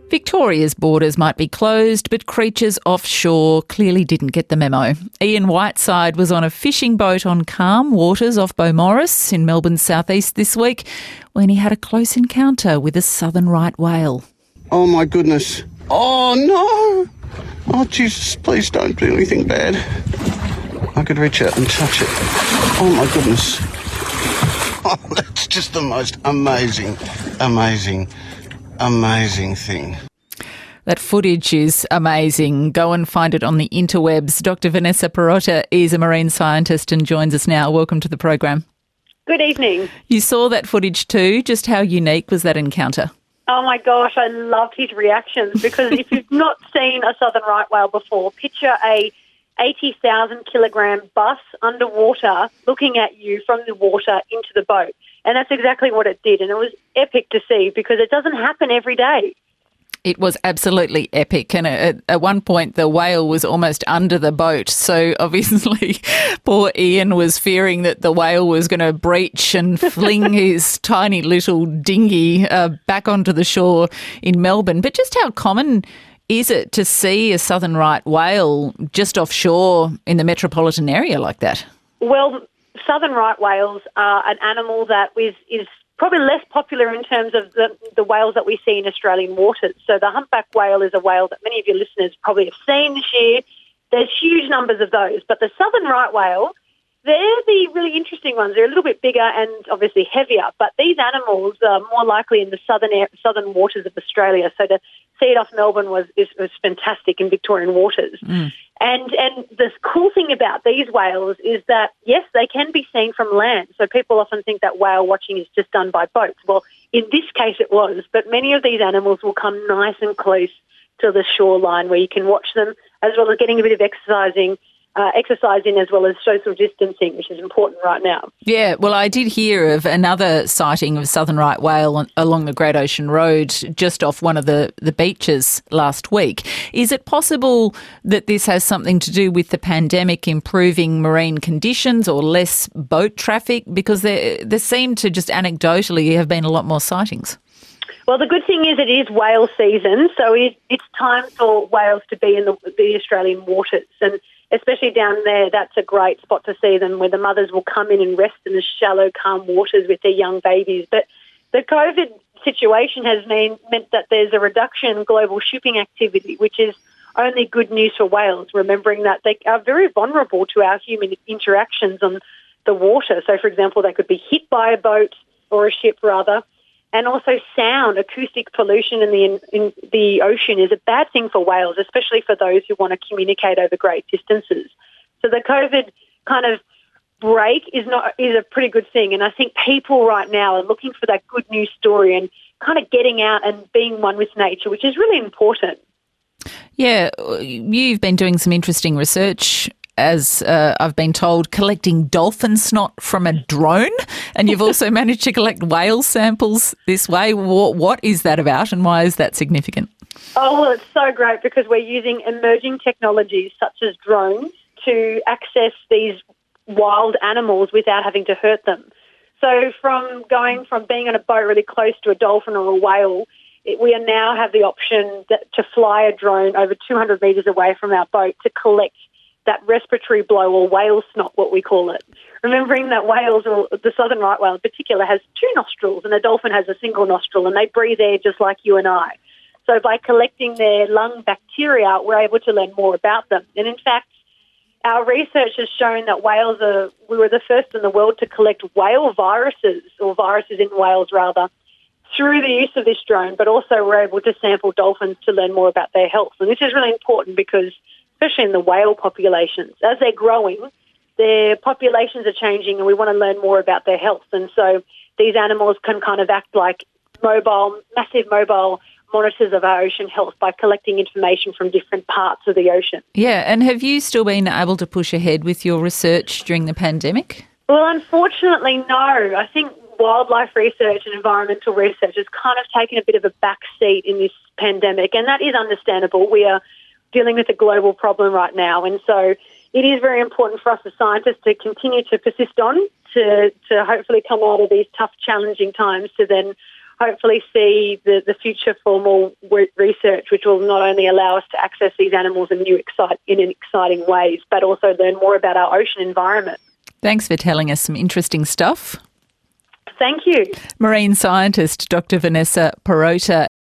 Victoria's borders might be closed, but creatures offshore clearly didn't get the memo. Ian Whiteside was on a fishing boat on calm waters off Beaumaris in Melbourne's southeast this week when he had a close encounter with a southern right whale. Oh my goodness. Oh no! Oh Jesus, please don't do anything bad. I could reach out and touch it. Oh my goodness. Oh, that's just the most amazing thing. That footage is amazing. Go and find it on the interwebs. Dr. Vanessa Perrotta is a marine scientist and joins us now. Welcome to the program. Good evening. You saw that footage too. Just how unique was that encounter? Oh my gosh, I loved his reactions because if you've not seen a southern right whale before, picture a 80,000 kilogram bus underwater looking at you from the water into the boat. And that's exactly what it did. And it was epic to see because it doesn't happen every day. It was absolutely epic. And at one point, the whale was almost under the boat. So obviously, poor Ian was fearing that the whale was going to breach and fling his tiny little dinghy back onto the shore in Melbourne. But just how common is it to see a southern right whale just offshore in the metropolitan area like that? Well, southern right whales are an animal that is probably less popular in terms of the whales that we see in Australian waters. So the humpback whale is a whale that many of your listeners probably have seen this year. There's huge numbers of those. But the southern right whale, they're the really interesting ones. They're a little bit bigger and obviously heavier. But these animals are more likely in the southern waters of Australia. So to see it off Melbourne was fantastic in Victorian waters. Mm. And the cool thing about these whales is that, yes, they can be seen from land. So people often think that whale watching is just done by boats. Well, in this case it was, but many of these animals will come nice and close to the shoreline where you can watch them, as well as getting a bit of exercising as well as social distancing, which is important right now. Yeah, well, I did hear of another sighting of southern right whale along the Great Ocean Road just off one of the beaches last week. Is it possible that this has something to do with the pandemic improving marine conditions or less boat traffic? Because there seem to just anecdotally have been a lot more sightings. Well, the good thing is it is whale season, so it's time for whales to be in the Australian waters. And especially down there, that's a great spot to see them, where the mothers will come in and rest in the shallow, calm waters with their young babies. But the COVID situation has meant that there's a reduction in global shipping activity, which is only good news for whales, remembering that they are very vulnerable to our human interactions on the water. So, for example, they could be hit by a boat or a ship, rather. And also sound, acoustic pollution in the ocean is a bad thing for whales, especially for those who want to communicate over great distances. So the COVID kind of break is a pretty good thing. And I think people right now are looking for that good news story and kind of getting out and being one with nature, which is really important. Yeah, you've been doing some interesting research, as I've been told, collecting dolphin snot from a drone, and you've also managed to collect whale samples this way. What is that about, and why is that significant? Oh, well, it's so great because we're using emerging technologies such as drones to access these wild animals without having to hurt them. So from going from being on a boat really close to a dolphin or a whale, we now have the option to fly a drone over 200 metres away from our boat to collect that respiratory blow, or whale snot, what we call it. Remembering that whales, or the southern right whale in particular, has two nostrils and a dolphin has a single nostril, and they breathe air just like you and I. So by collecting their lung bacteria, we're able to learn more about them. And in fact, our research has shown that we were the first in the world to collect whale viruses, or viruses in whales rather, through the use of this drone, but also we're able to sample dolphins to learn more about their health. And this is really important because especially in the whale populations, as they're growing, their populations are changing and we want to learn more about their health. And so these animals can kind of act like massive mobile monitors of our ocean health by collecting information from different parts of the ocean. Yeah, and have you still been able to push ahead with your research during the pandemic? Well, unfortunately, no. I think wildlife research and environmental research has kind of taken a bit of a back seat in this pandemic, and that is understandable. We are dealing with a global problem right now, and so it is very important for us as scientists to continue to persist on to hopefully come out of these tough, challenging times to then hopefully see the future for more research, which will not only allow us to access these animals in exciting ways, but also learn more about our ocean environment. Thanks for telling us some interesting stuff. Thank you. Marine scientist Dr. Vanessa Perota.